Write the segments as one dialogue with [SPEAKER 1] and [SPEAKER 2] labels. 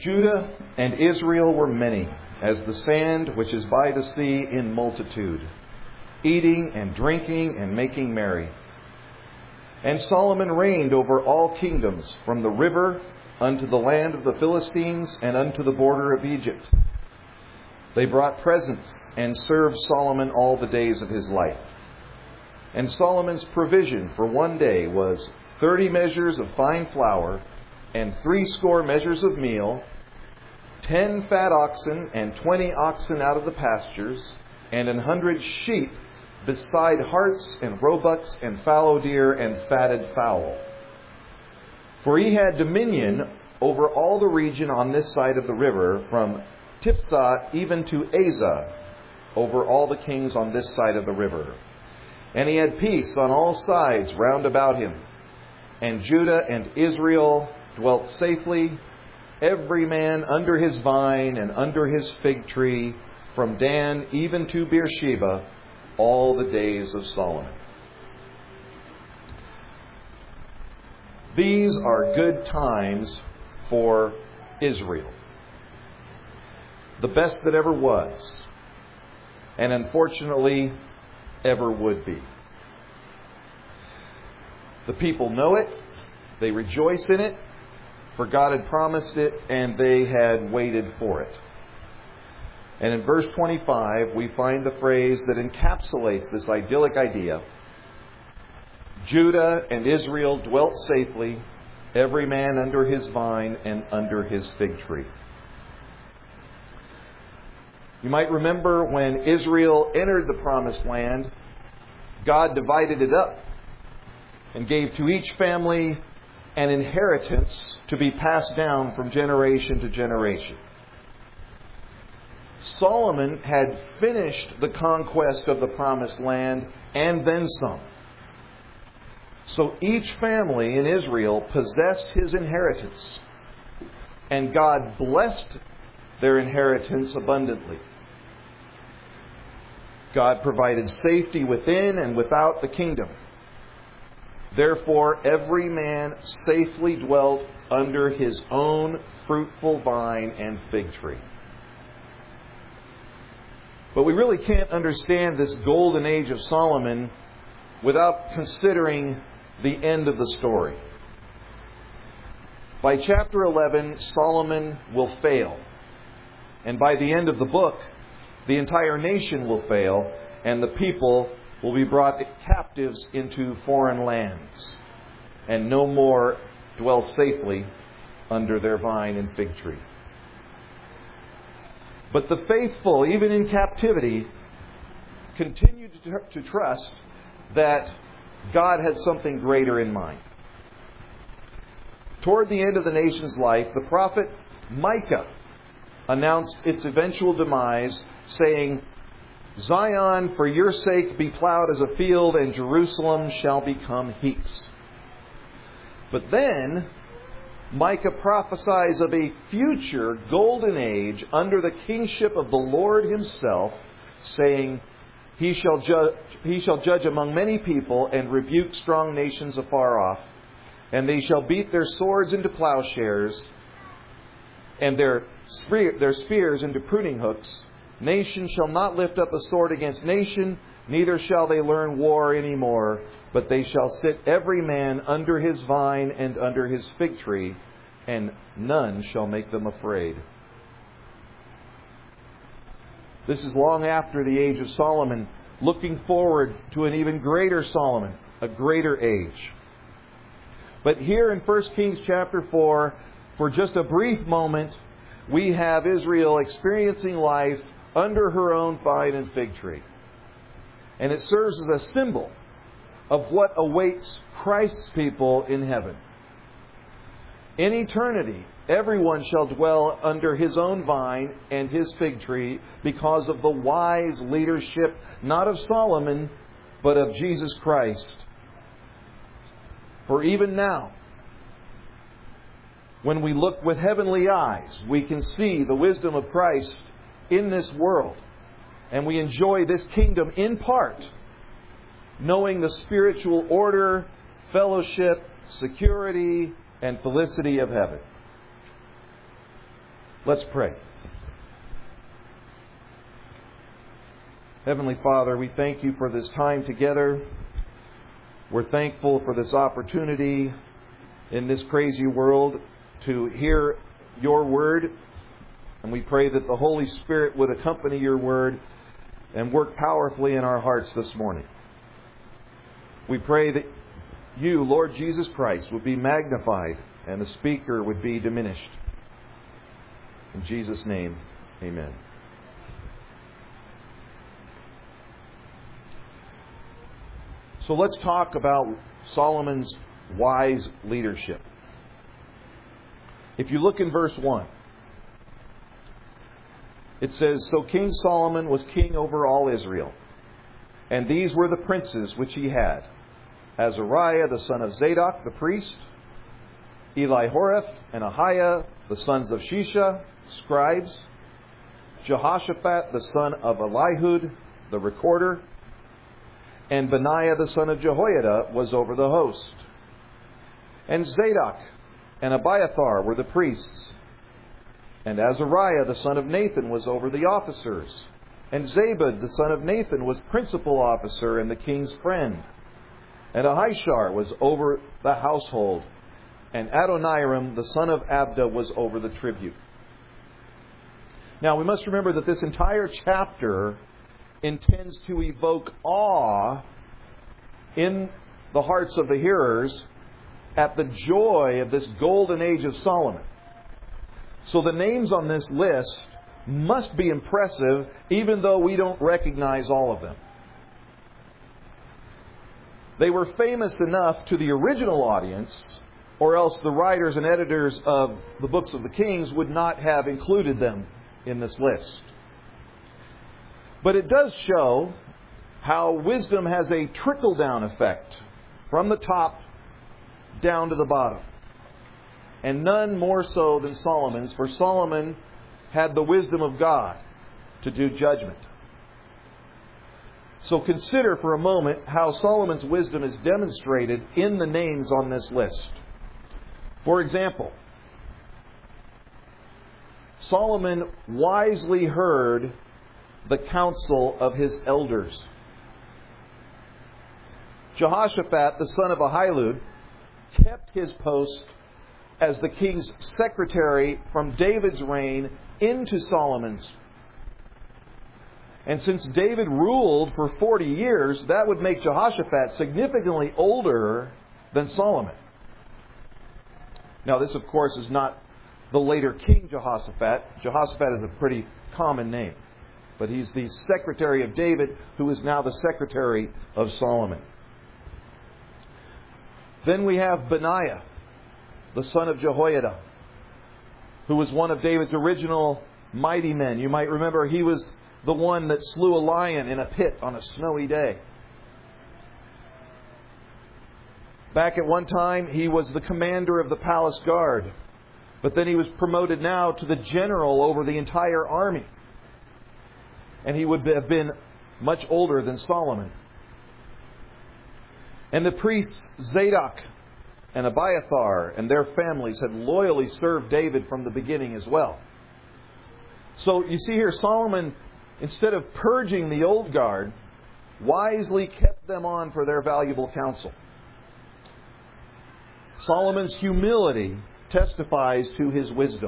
[SPEAKER 1] Judah and Israel were many, as the sand which is by the sea in multitude, eating and drinking and making merry. And Solomon reigned over all kingdoms, from the river unto the land of the Philistines and unto the border of Egypt. They brought presents and served Solomon all the days of his life. And Solomon's provision for one day was 30 measures of fine flour, and 80 measures of meal, 10 fat oxen, and 20 oxen out of the pastures, and 100 sheep, beside harts and roebucks and fallow deer and fatted fowl. For he had dominion over all the region on this side of the river, from Tiphsah even to Azah, over all the kings on this side of the river. And he had peace on all sides round about him. And Judah and Israel dwelt safely, every man under his vine and under his fig tree, from Dan even to Beersheba, all the days of Solomon. These are good times for Israel. The best that ever was, and unfortunately ever would be. The people know it, they rejoice in it, for God had promised it, and they had waited for it. And in verse 25, we find the phrase that encapsulates this idyllic idea. Judah and Israel dwelt safely, every man under his vine and under his fig tree. You might remember when Israel entered the promised land, God divided it up and gave to each family an inheritance to be passed down from generation to generation. Solomon had finished the conquest of the promised land and then some. So each family in Israel possessed his inheritance, and God blessed their inheritance abundantly. God provided safety within and without the kingdom. Therefore, every man safely dwelt under his own fruitful vine and fig tree. But we really can't understand this golden age of Solomon without considering the end of the story. By chapter 11, Solomon will fail. And by the end of the book, the entire nation will fail, and the people will be brought captives into foreign lands, and no more dwell safely under their vine and fig tree. But the faithful, even in captivity, continued to trust that God had something greater in mind. Toward the end of the nation's life, the prophet Micah announced its eventual demise, saying, "Zion, for your sake, be plowed as a field, and Jerusalem shall become heaps." But then Micah prophesies of a future golden age under the kingship of the Lord himself, saying, He shall judge among many people and rebuke strong nations afar off, and they shall beat their swords into plowshares and their spears into pruning hooks. Nation shall not lift up a sword against nation, neither shall they learn war any more, but they shall sit every man under his vine and under his fig tree, and none shall make them afraid. This is long after the age of Solomon, looking forward to an even greater Solomon, a greater age. But here in 1 Kings chapter 4, for just a brief moment, we have Israel experiencing life under her own vine and fig tree. And it serves as a symbol of what awaits Christ's people in heaven. In eternity, everyone shall dwell under his own vine and his fig tree because of the wise leadership, not of Solomon, but of Jesus Christ. For even now, when we look with heavenly eyes, we can see the wisdom of Christ in this world. And we enjoy this kingdom in part, knowing the spiritual order, fellowship, security, and felicity of heaven. Let's pray. Heavenly Father, we thank you for this time together. We're thankful for this opportunity in this crazy world to hear your word. And we pray that the Holy Spirit would accompany your word and work powerfully in our hearts this morning. We pray that you, Lord Jesus Christ, would be magnified and the speaker would be diminished. In Jesus' name, amen. So let's talk about Solomon's wise leadership. If you look in verse 1, it says, "So King Solomon was king over all Israel. And these were the princes which he had: Azariah the son of Zadok the priest, Elihoreph and Ahiah the sons of Shisha, scribes, Jehoshaphat the son of Elihud the recorder, and Benaiah the son of Jehoiada was over the host. And Zadok and Abiathar were the priests. And Azariah the son of Nathan was over the officers. And Zabud the son of Nathan was principal officer and the king's friend. And Ahishar was over the household. And Adoniram the son of Abda was over the tribute." Now we must remember that this entire chapter intends to evoke awe in the hearts of the hearers at the joy of this golden age of Solomon. So the names on this list must be impressive, even though we don't recognize all of them. They were famous enough to the original audience, or else the writers and editors of the books of the Kings would not have included them in this list. But it does show how wisdom has a trickle-down effect from the top down to the bottom. And none more so than Solomon's, for Solomon had the wisdom of God to do judgment. So consider for a moment how Solomon's wisdom is demonstrated in the names on this list. For example, Solomon wisely heard the counsel of his elders. Jehoshaphat, the son of Ahilud, kept his post as the king's secretary from David's reign into Solomon's. And since David ruled for 40 years, that would make Jehoshaphat significantly older than Solomon. Now, this, of course, is not the later King Jehoshaphat. Jehoshaphat is a pretty common name. But he's the secretary of David, who is now the secretary of Solomon. Then we have Benaiah, the son of Jehoiada, who was one of David's original mighty men. You might remember he was the one that slew a lion in a pit on a snowy day. Back at one time, he was the commander of the palace guard. But then he was promoted now to the general over the entire army. And he would have been much older than Solomon. And the priests Zadok and Abiathar and their families had loyally served David from the beginning as well. So you see here, Solomon, instead of purging the old guard, wisely kept them on for their valuable counsel. Solomon's humility testifies to his wisdom.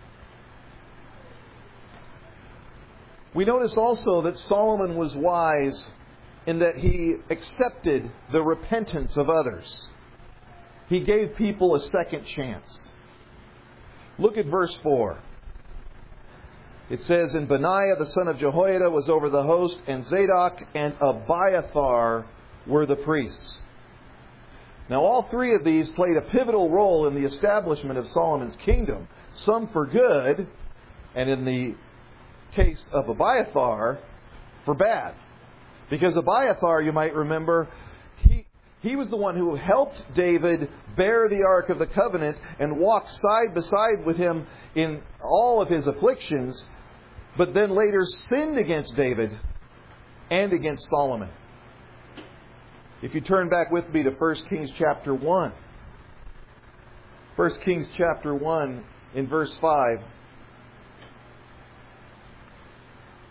[SPEAKER 1] We notice also that Solomon was wise in that he accepted the repentance of others. He gave people a second chance. Look at verse 4. It says, "And Benaiah the son of Jehoiada was over the host, and Zadok and Abiathar were the priests." Now all three of these played a pivotal role in the establishment of Solomon's kingdom. Some for good, and in the case of Abiathar, for bad. Because Abiathar, you might remember, he was the one who helped David bear the Ark of the Covenant and walk side by side with him in all of his afflictions, but then later sinned against David and against Solomon. If you turn back with me to 1 Kings chapter 1. 1 Kings chapter 1 in verse 5.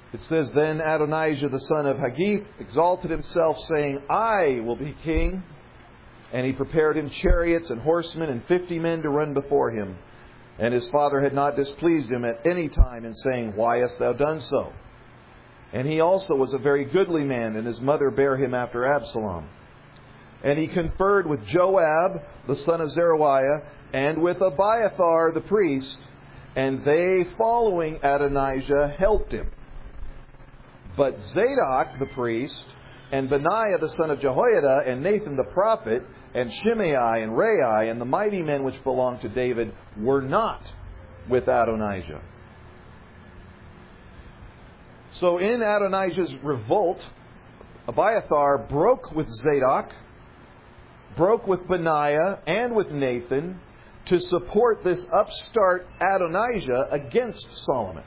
[SPEAKER 1] It says, Then Adonijah the son of Haggith exalted himself, saying, I will be king. And he prepared him chariots and horsemen and 50 men to run before him. And his father had not displeased him at any time in saying, Why hast thou done so? And he also was a very goodly man, and his mother bare him after Absalom. And he conferred with Joab, the son of Zeruiah, and with Abiathar the priest, and they, following Adonijah, helped him. But Zadok the priest, and Benaiah the son of Jehoiada, and Nathan the prophet, and Shimei and Rei, and the mighty men which belonged to David, were not with Adonijah. So in Adonijah's revolt, Abiathar broke with Zadok, broke with Benaiah, and with Nathan to support this upstart Adonijah against Solomon.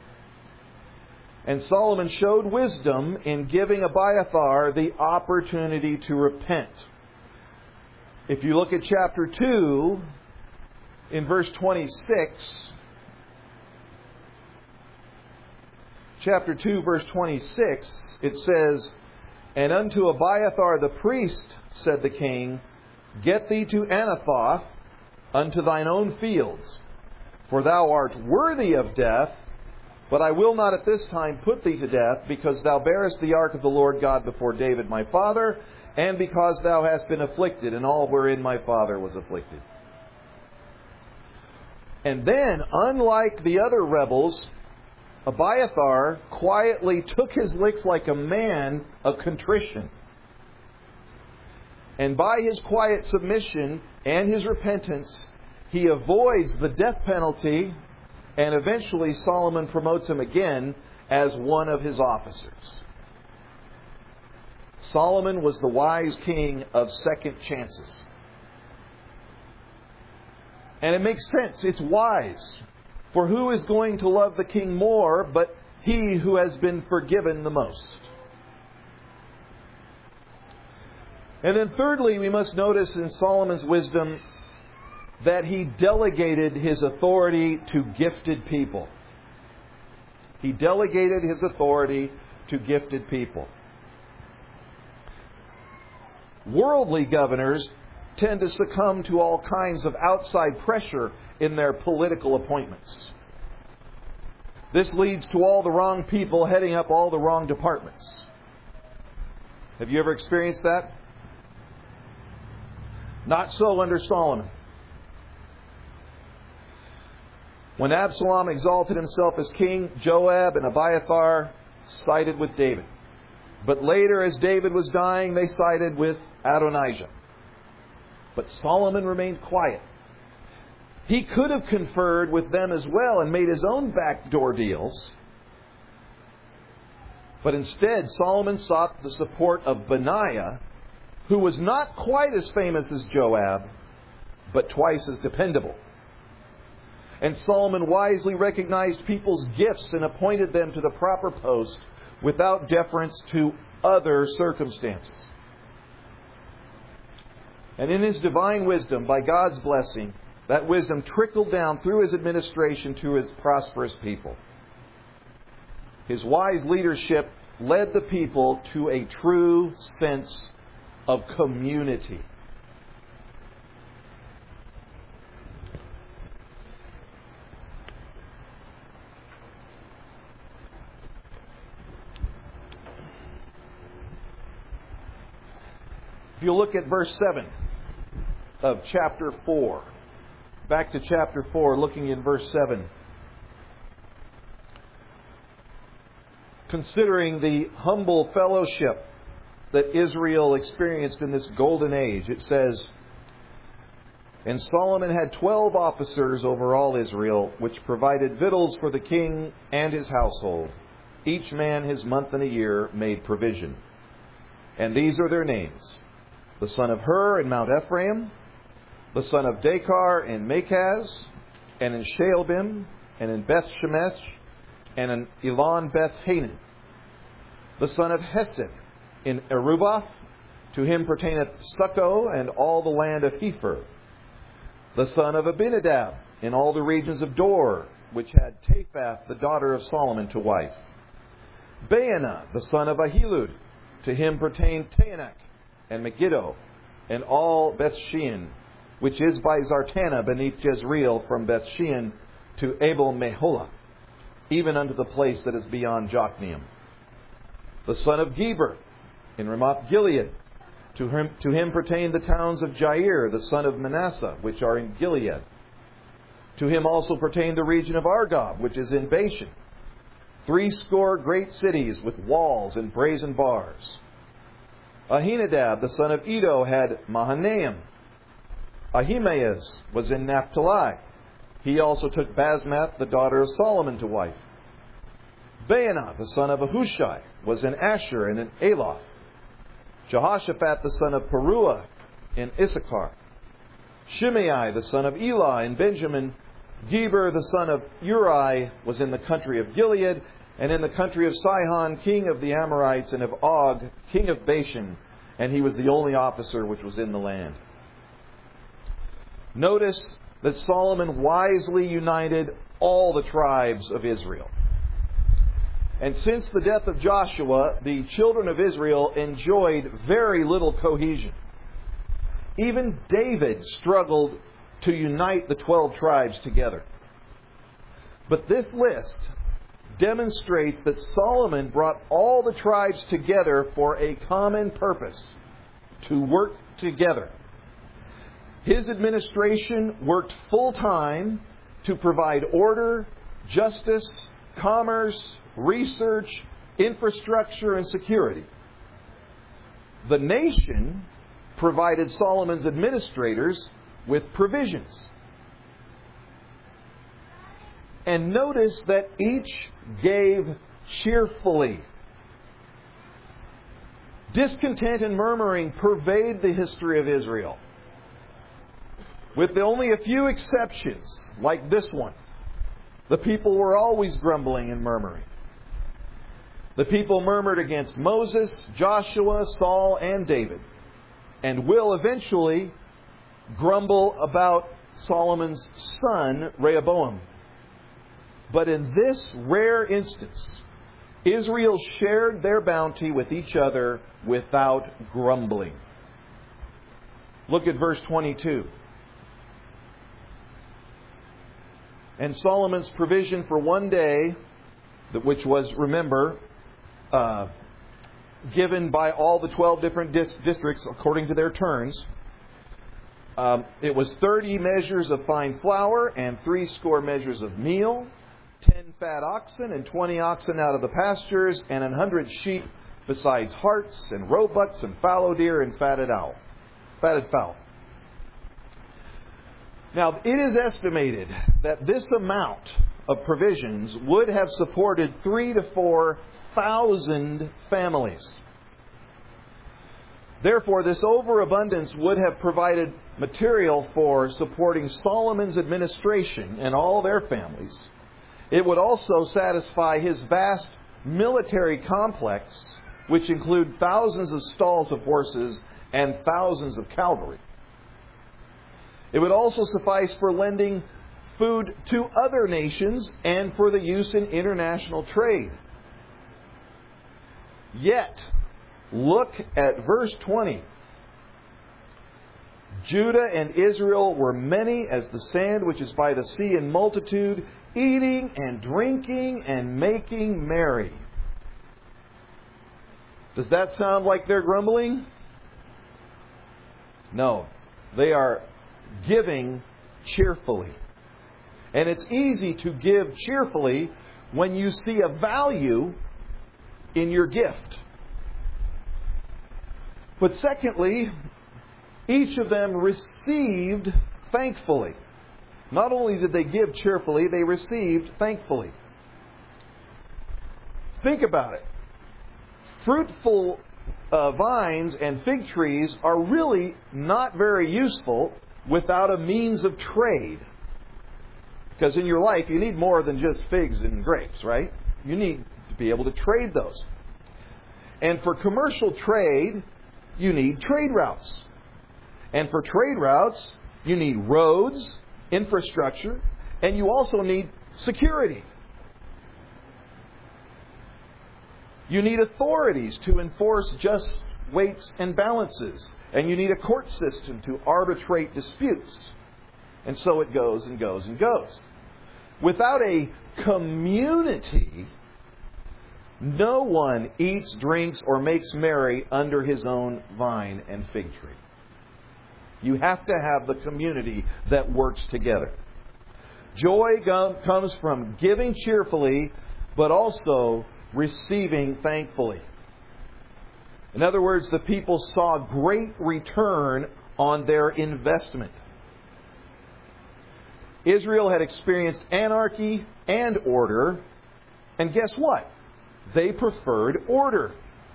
[SPEAKER 1] And Solomon showed wisdom in giving Abiathar the opportunity to repent. If you look at chapter 2, in verse 26, chapter 2, verse 26, it says, And unto Abiathar the priest, said the king, Get thee to Anathoth, unto thine own fields, for thou art worthy of death, but I will not at this time put thee to death, because thou bearest the ark of the Lord God before David my father, and because thou hast been afflicted in all wherein my father was afflicted. And then, unlike the other rebels, Abiathar quietly took his licks like a man of contrition. And by his quiet submission and his repentance, he avoids the death penalty, and eventually Solomon promotes him again as one of his officers. Solomon was the wise king of second chances. And it makes sense. It's wise. For who is going to love the king more but he who has been forgiven the most? And then thirdly, we must notice in Solomon's wisdom that he delegated his authority to gifted people. He delegated his authority to gifted people. Worldly governors tend to succumb to all kinds of outside pressure in their political appointments. This leads to all the wrong people heading up all the wrong departments. Have you ever experienced that? Not so under Solomon. When Absalom exalted himself as king, Joab and Abiathar sided with David. But later, as David was dying, they sided with Adonijah. But Solomon remained quiet. He could have conferred with them as well and made his own backdoor deals. But instead, Solomon sought the support of Benaiah, who was not quite as famous as Joab, but twice as dependable. And Solomon wisely recognized people's gifts and appointed them to the proper post without deference to other circumstances. And in his divine wisdom, by God's blessing, that wisdom trickled down through his administration to his prosperous people. His wise leadership led the people to a true sense of community. If you look at verse 7 of chapter 4, back to chapter 4, looking in verse 7. Considering the humble fellowship that Israel experienced in this golden age, it says, And Solomon had 12 officers over all Israel, which provided victuals for the king and his household. Each man his month and a year made provision. And these are their names: the son of Hur in Mount Ephraim, the son of Dakar in Makaz, and in Shaalbim, and in Beth Shemesh, and in Elon Beth Hanan. The son of Hesed in Erubath, to him pertaineth Succo and all the land of Hepher. The son of Abinadab in all the regions of Dor, which had Taphath the daughter of Solomon to wife. Baanah, the son of Ahilud. To him pertained Taanach and Megiddo, and all Bethshean, which is by Zartanah beneath Jezreel, from Bethshean to Abel Meholah, even unto the place that is beyond Jokneam. The son of Geber, in Ramoth Gilead. To him pertained the towns of Jair, the son of Manasseh, which are in Gilead. To him also pertained the region of Argob, which is in Bashan. 80 great cities with walls and brazen bars. Ahinadab, the son of Edo, had Mahanaim. Ahimaaz was in Naphtali. He also took Basmath, the daughter of Solomon, to wife. Baanah, the son of Ahushai, was in Asher and in Aloth. Jehoshaphat, the son of Peruah, in Issachar. Shimei, the son of Elah, in Benjamin. Geber, the son of Uri, was in the country of Gilead, and in the country of Sihon, king of the Amorites, and of Og, king of Bashan, and he was the only officer which was in the land. Notice that Solomon wisely united all the tribes of Israel. And since the death of Joshua, the children of Israel enjoyed very little cohesion. Even David struggled to unite the 12 tribes together. But this list demonstrates that Solomon brought all the tribes together for a common purpose, to work together. His administration worked full-time to provide order, justice, commerce, research, infrastructure, and security. The nation provided Solomon's administrators with provisions. And notice that each gave cheerfully. Discontent and murmuring pervade the history of Israel, with only a few exceptions, like this one. The people were always grumbling and murmuring. The people murmured against Moses, Joshua, Saul, and David, and will eventually grumble about Solomon's son, Rehoboam. But in this rare instance, Israel shared their bounty with each other without grumbling. Look at verse 22. And Solomon's provision for one day, which was, remember, given by all the 12 different districts according to their turns. It was 30 measures of fine flour and 80 measures of meal, 10 fat oxen and 20 oxen out of the pastures, and 100 sheep, besides harts and roebucks and fallow deer and fatted fowl. Now, it is estimated that this amount of provisions would have supported 3,000 to 4,000 families. Therefore, this overabundance would have provided material for supporting Solomon's administration and all their families. It would also satisfy his vast military complex, which include thousands of stalls of horses and thousands of cavalry. It would also suffice for lending food to other nations and for the use in international trade. Yet, look at verse 20. Judah and Israel were many as the sand which is by the sea in multitude, eating and drinking and making merry. Does that sound like they're grumbling? No. They are giving cheerfully. And it's easy to give cheerfully when you see a value in your gift. But secondly, each of them received thankfully. Not only did they give cheerfully, they received thankfully. Think about it. Fruitful vines and fig trees are really not very useful without a means of trade. Because in your life, you need more than just figs and grapes, right? You need to be able to trade those. And for commercial trade, you need trade routes. And for trade routes, you need roads, infrastructure, and you also need security. You need authorities to enforce just weights and balances. And you need a court system to arbitrate disputes. And so it goes and goes and goes. Without a community, no one eats, drinks, or makes merry under his own vine and fig tree. You have to have the community that works together. Joy comes from giving cheerfully, but also receiving thankfully. In other words, the people saw great return on their investment. Israel had experienced anarchy and order, and guess what? They preferred order.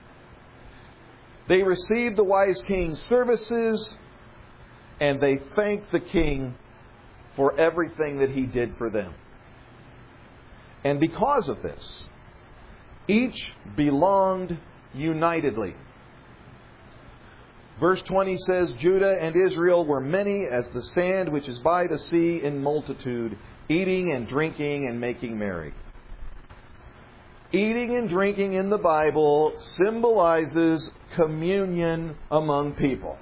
[SPEAKER 1] They received the wise king's services, and they thanked the king for everything that he did for them. And because of this, each belonged unitedly. Verse 20 says, Judah and Israel were many as the sand which is by the sea in multitude, eating and drinking and making merry. Eating and drinking in the Bible symbolizes communion among people.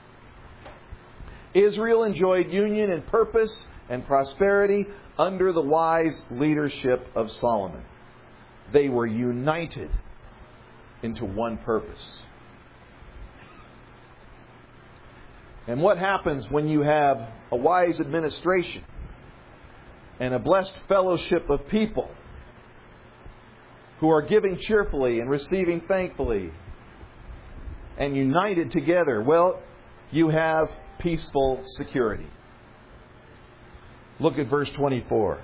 [SPEAKER 1] Israel enjoyed union and purpose and prosperity under the wise leadership of Solomon. They were united into one purpose. And what happens when you have a wise administration and a blessed fellowship of people who are giving cheerfully and receiving thankfully and united together? Well, you have peaceful security. Look at verse 24.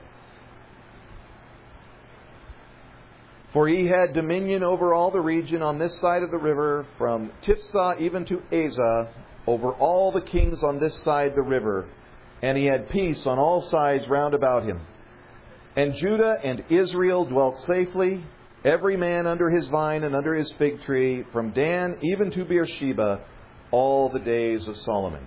[SPEAKER 1] For he had dominion over all the region on this side of the river, from Tiphsah even to Azah, over all the kings on this side the river, and he had peace on all sides round about him. And Judah and Israel dwelt safely, every man under his vine and under his fig tree, from Dan even to Beersheba, all the days of Solomon.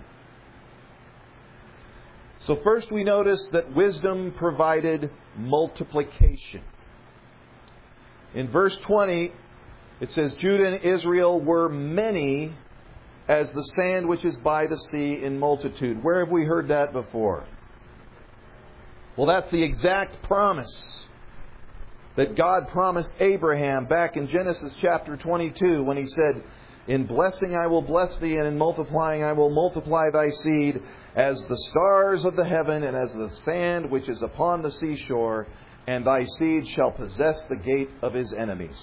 [SPEAKER 1] So first we notice that wisdom provided multiplication. In verse 20, it says, Judah and Israel were many as the sand which is by the sea in multitude. Where have we heard that before? Well, that's the exact promise that God promised Abraham back in Genesis chapter 22 when he said, in blessing I will bless thee, and in multiplying I will multiply thy seed as the stars of the heaven and as the sand which is upon the seashore, and thy seed shall possess the gate of his enemies.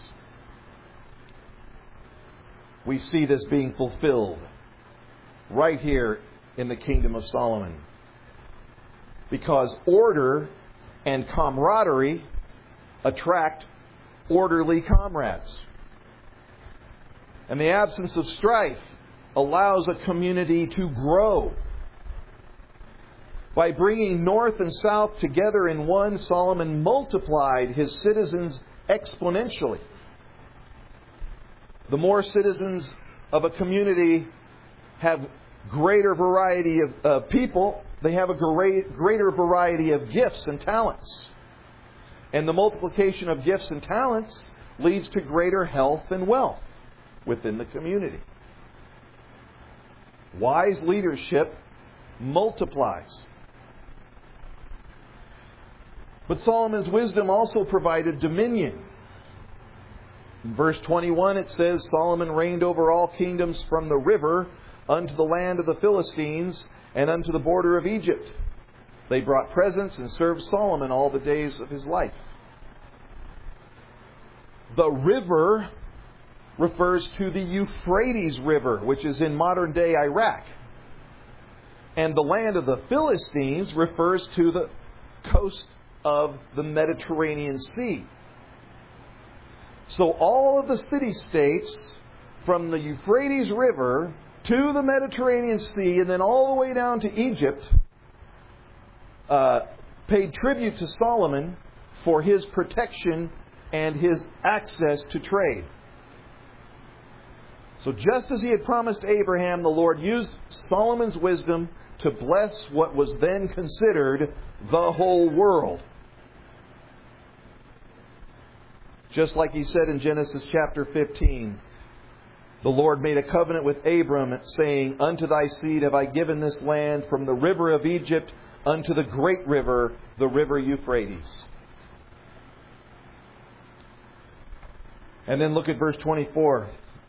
[SPEAKER 1] We see this being fulfilled right here in the kingdom of Solomon. Because order and camaraderie attract orderly comrades. And the absence of strife allows a community to grow. By bringing north and south together in one, Solomon multiplied his citizens exponentially. The more citizens of a community have greater variety of people, they have a greater variety of gifts and talents. And the multiplication of gifts and talents leads to greater health and wealth within the community. Wise leadership multiplies. But Solomon's wisdom also provided dominion. In verse 21 it says, Solomon reigned over all kingdoms from the river unto the land of the Philistines and unto the border of Egypt. They brought presents and served Solomon all the days of his life. The river refers to the Euphrates River, which is in modern-day Iraq. And the land of the Philistines refers to the coast of the Mediterranean Sea. So all of the city-states from the Euphrates River to the Mediterranean Sea and then all the way down to Egypt paid tribute to Solomon for his protection and his access to trade. So just as he had promised Abraham, the Lord used Solomon's wisdom to bless what was then considered the whole world. Just like He said in Genesis chapter 15, the Lord made a covenant with Abram, saying, "Unto thy seed have I given this land, from the river of Egypt unto the great river, the river Euphrates." And then look at verse 24.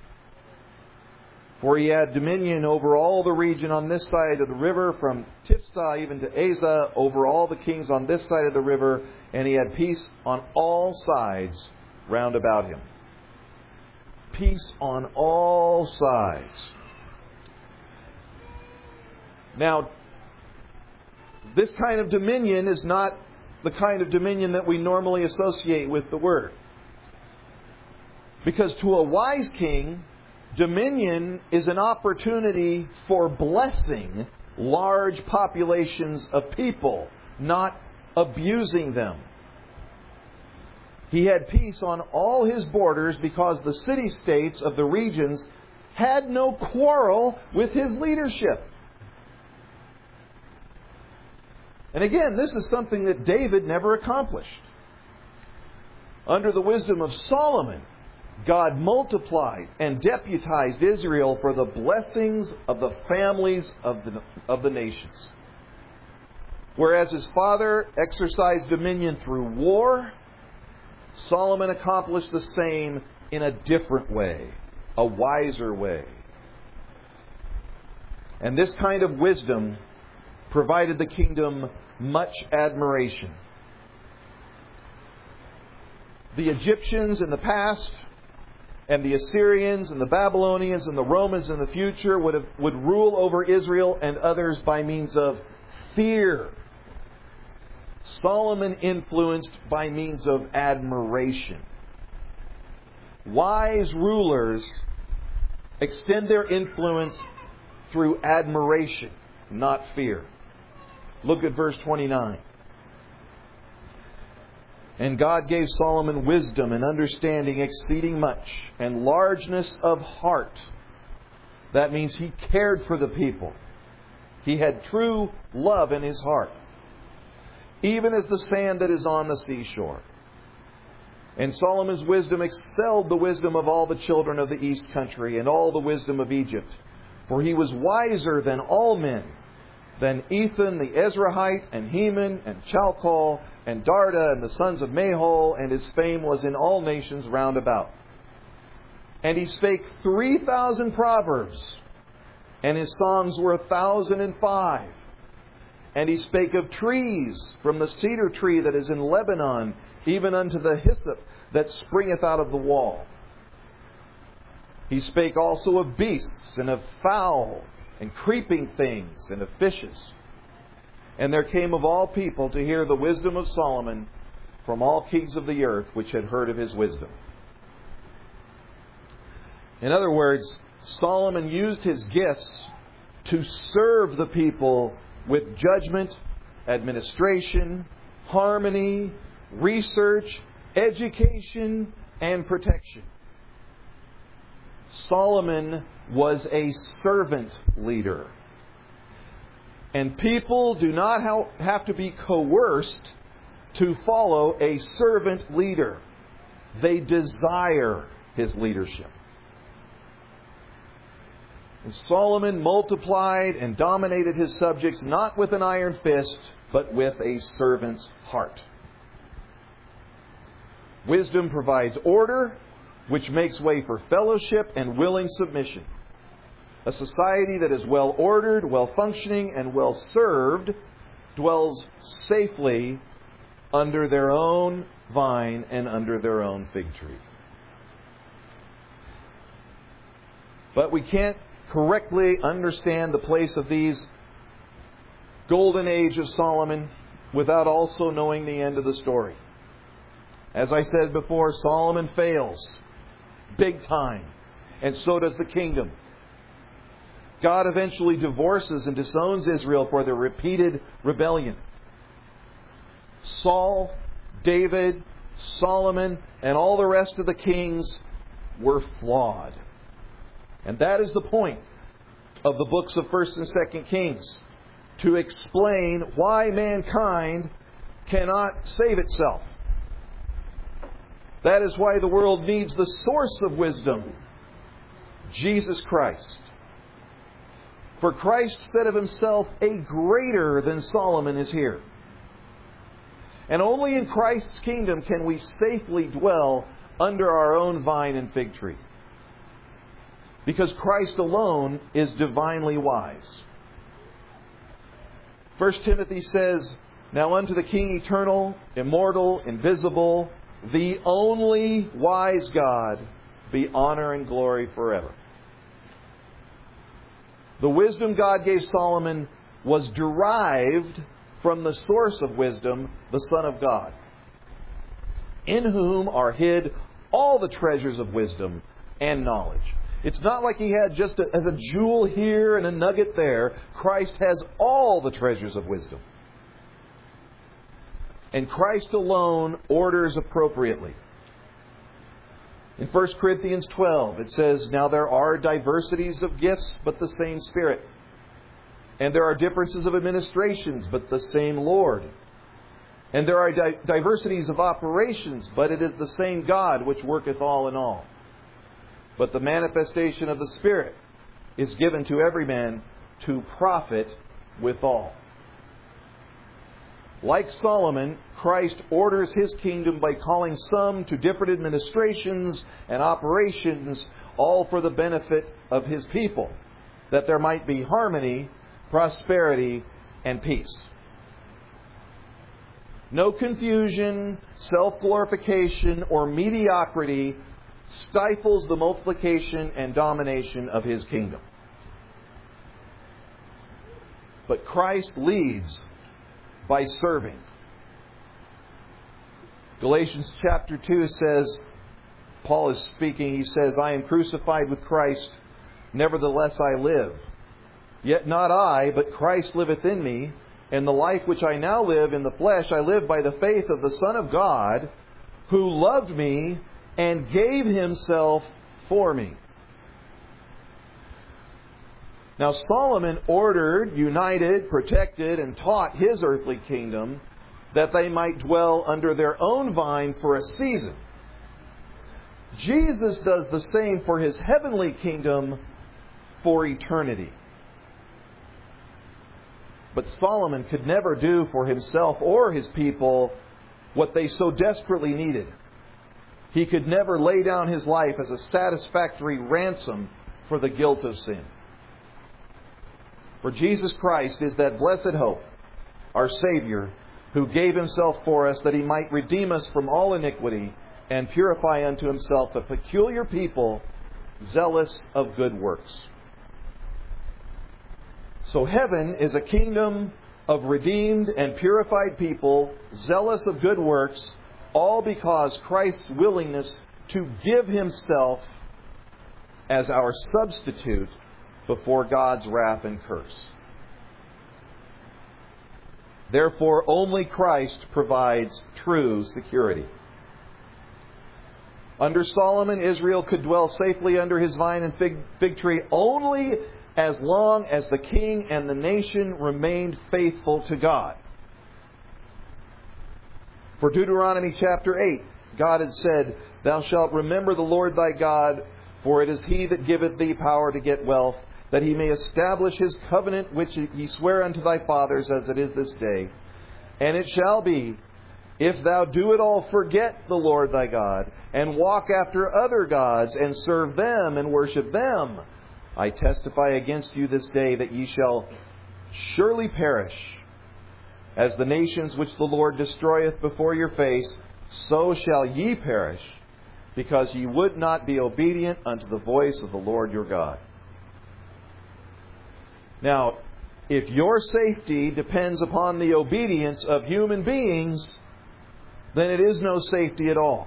[SPEAKER 1] "For he had dominion over all the region on this side of the river, from Tiphsah even to Azah, over all the kings on this side of the river, and he had peace on all sides round about him." Peace on all sides. Now, this kind of dominion is not the kind of dominion that we normally associate with the word. Because to a wise king, dominion is an opportunity for blessing large populations of people, not abusing them. He had peace on all his borders because the city-states of the regions had no quarrel with his leadership. And again, this is something that David never accomplished. Under the wisdom of Solomon, God multiplied and deputized Israel for the blessings of the families of the nations. Whereas his father exercised dominion through war, Solomon accomplished the same in a different way, a wiser way. And this kind of wisdom provided the kingdom much admiration. The Egyptians in the past, and the Assyrians and the Babylonians and the Romans in the future would rule over Israel and others by means of fear. Solomon influenced by means of admiration. Wise rulers extend their influence through admiration, not fear. Look at verse 29. "And God gave Solomon wisdom and understanding exceeding much, and largeness of heart." That means he cared for the people. He had true love in his heart, even as the sand that is on the seashore. And Solomon's wisdom excelled the wisdom of all the children of the east country and all the wisdom of Egypt. For he was wiser than all men, than Ethan the Ezrahite, and Heman, and Chalcol, and Darda, and the sons of Mahol, and his fame was in all nations round about. And he spake 3,000 proverbs, and his songs were 1,005. And he spake of trees, from the cedar tree that is in Lebanon, even unto the hyssop that springeth out of the wall. He spake also of beasts, and of fowl, and creeping things, and of fishes. And there came of all people to hear the wisdom of Solomon from all kings of the earth, which had heard of his wisdom. In other words, Solomon used his gifts to serve the people with judgment, administration, harmony, research, education, and protection. Solomon was a servant leader. And people do not have to be coerced to follow a servant leader. They desire his leadership. And Solomon multiplied and dominated his subjects not with an iron fist, but with a servant's heart. Wisdom provides order, which makes way for fellowship and willing submission. A society that is well ordered, well functioning, and well served dwells safely under their own vine and under their own fig tree. But we can't correctly understand the place of these golden age of Solomon without also knowing the end of the story. As I said before, Solomon fails big time, and so does the kingdom. God eventually divorces and disowns Israel for their repeated rebellion. Saul, David, Solomon, and all the rest of the kings were flawed. And that is the point of the books of 1st and 2nd Kings, to explain why mankind cannot save itself. That is why the world needs the source of wisdom, Jesus Christ. For Christ said of Himself, "A greater than Solomon is here." And only in Christ's kingdom can we safely dwell under our own vine and fig tree. Because Christ alone is divinely wise. 1 Timothy says, "Now unto the King eternal, immortal, invisible, the only wise God, be honor and glory forever." The wisdom God gave Solomon was derived from the source of wisdom, the Son of God, in whom are hid all the treasures of wisdom and knowledge. It's not like He had just as a jewel here and a nugget there. Christ has all the treasures of wisdom. And Christ alone orders appropriately. In 1 Corinthians 12, it says, "Now there are diversities of gifts, but the same Spirit. And there are differences of administrations, but the same Lord. And there are diversities of operations, but it is the same God which worketh all in all. But the manifestation of the Spirit is given to every man to profit withal." Like Solomon, Christ orders His kingdom by calling some to different administrations and operations, all for the benefit of His people, that there might be harmony, prosperity, and peace. No confusion, self-glorification, or mediocrity stifles the multiplication and domination of His kingdom. But Christ leads by serving. Galatians chapter 2 says, Paul is speaking, he says, "I am crucified with Christ, nevertheless I live. Yet not I, but Christ liveth in me. And the life which I now live in the flesh, I live by the faith of the Son of God, who loved me and gave Himself for me." Now Solomon ordered, united, protected, and taught his earthly kingdom that they might dwell under their own vine for a season. Jesus does the same for His heavenly kingdom for eternity. But Solomon could never do for himself or his people what they so desperately needed. He could never lay down his life as a satisfactory ransom for the guilt of sin. For Jesus Christ is that blessed hope, our Savior, who gave Himself for us that He might redeem us from all iniquity and purify unto Himself a peculiar people, zealous of good works. So heaven is a kingdom of redeemed and purified people, zealous of good works, all because Christ's willingness to give Himself as our substitute before God's wrath and curse. Therefore, only Christ provides true security. Under Solomon, Israel could dwell safely under his vine and fig tree only as long as the king and the nation remained faithful to God. For Deuteronomy chapter 8, God had said, "Thou shalt remember the Lord thy God, for it is He that giveth thee power to get wealth, that He may establish His covenant which He sware unto thy fathers, as it is this day. And it shall be, if thou do at all forget the Lord thy God, and walk after other gods, and serve them and worship them, I testify against you this day that ye shall surely perish. As the nations which the Lord destroyeth before your face, so shall ye perish, because ye would not be obedient unto the voice of the Lord your God." Now, if your safety depends upon the obedience of human beings, then it is no safety at all.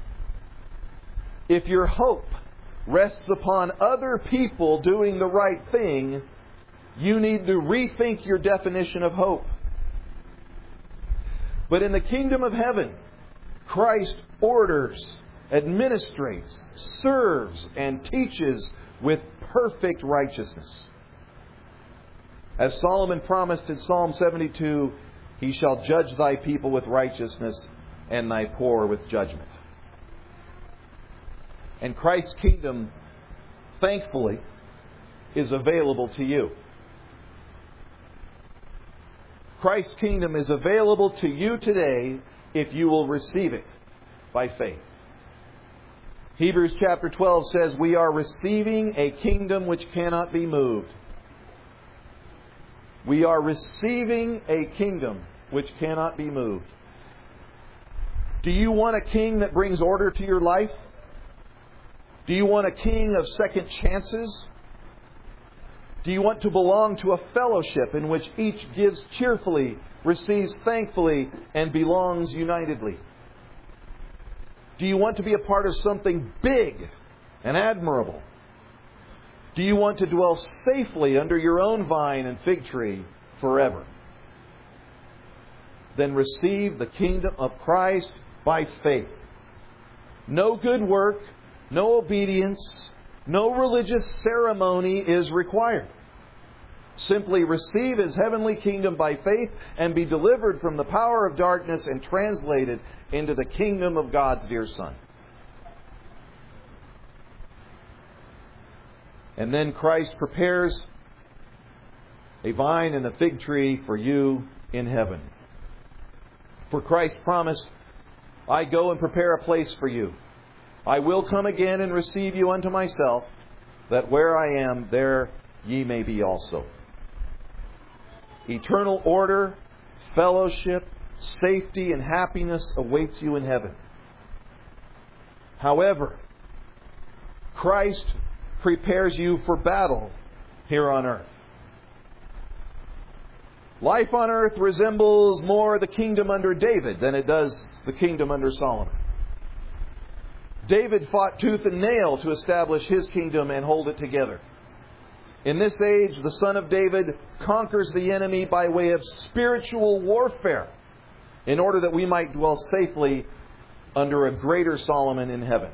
[SPEAKER 1] If your hope rests upon other people doing the right thing, you need to rethink your definition of hope. But in the kingdom of heaven, Christ orders, administrates, serves, and teaches with perfect righteousness. As Solomon promised in Psalm 72, "He shall judge thy people with righteousness, and thy poor with judgment." And Christ's kingdom, thankfully, is available to you. Christ's kingdom is available to you today if you will receive it by faith. Hebrews chapter 12 says we are receiving a kingdom which cannot be moved. We are receiving a kingdom which cannot be moved. Do you want a king that brings order to your life? Do you want a king of second chances? Do you want to belong to a fellowship in which each gives cheerfully, receives thankfully, and belongs unitedly? Do you want to be a part of something big and admirable? Do you want to dwell safely under your own vine and fig tree forever? Then receive the kingdom of Christ by faith. No good work, no obedience, no religious ceremony is required. Simply receive His heavenly kingdom by faith and be delivered from the power of darkness and translated into the kingdom of God's dear Son. And then Christ prepares a vine and a fig tree for you in heaven. For Christ promised, I go and prepare a place for you. I will come again and receive you unto myself, that where I am, there ye may be also. Eternal order, fellowship, safety, and happiness awaits you in heaven. However, Christ prepares you for battle here on earth. Life on earth resembles more the kingdom under David than it does the kingdom under Solomon. David fought tooth and nail to establish his kingdom and hold it together. In this age, the Son of David conquers the enemy by way of spiritual warfare in order that we might dwell safely under a greater Solomon in heaven.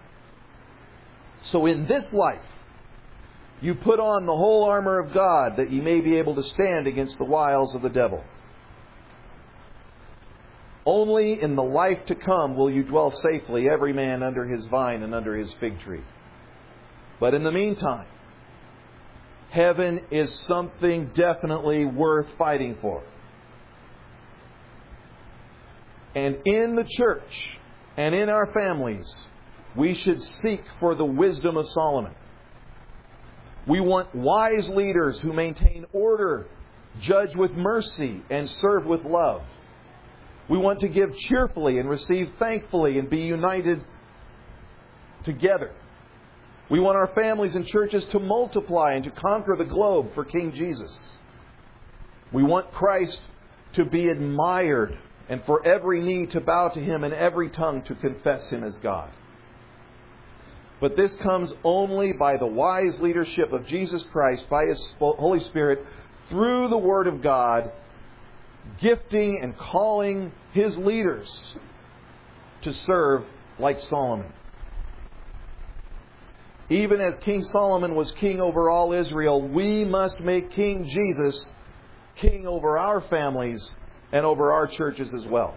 [SPEAKER 1] So in this life, you put on the whole armor of God that ye may be able to stand against the wiles of the devil. Only in the life to come will you dwell safely, every man under his vine and under his fig tree. But in the meantime, heaven is something definitely worth fighting for. And in the church and in our families, we should seek for the wisdom of Solomon. We want wise leaders who maintain order, judge with mercy, and serve with love. We want to give cheerfully and receive thankfully and be united together. We want our families and churches to multiply and to conquer the globe for King Jesus. We want Christ to be admired and for every knee to bow to Him and every tongue to confess Him as God. But this comes only by the wise leadership of Jesus Christ, by His Holy Spirit, through the Word of God, gifting and calling His leaders to serve like Solomon. Even as King Solomon was king over all Israel, we must make King Jesus king over our families and over our churches as well.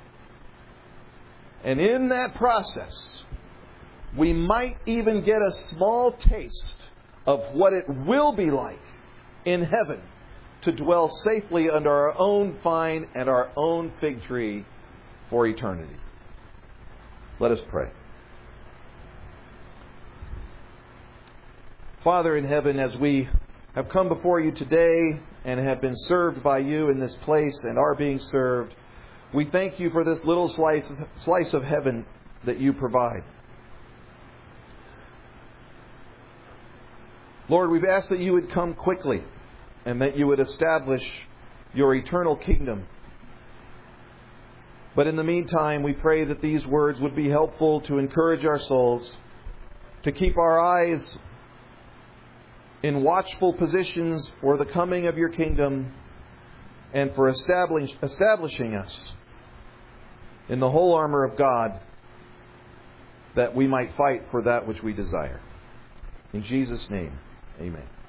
[SPEAKER 1] And in that process, we might even get a small taste of what it will be like in heaven to dwell safely under our own vine and our own fig tree for eternity. Let us pray. Father in heaven, as we have come before you today and have been served by you in this place and are being served, we thank you for this little slice of heaven that you provide. Lord, we've asked that you would come quickly and that you would establish your eternal kingdom. But in the meantime, we pray that these words would be helpful to encourage our souls, to keep our eyes in watchful positions for the coming of your kingdom and for establishing us in the whole armor of God, that we might fight for that which we desire. In Jesus' name, amen.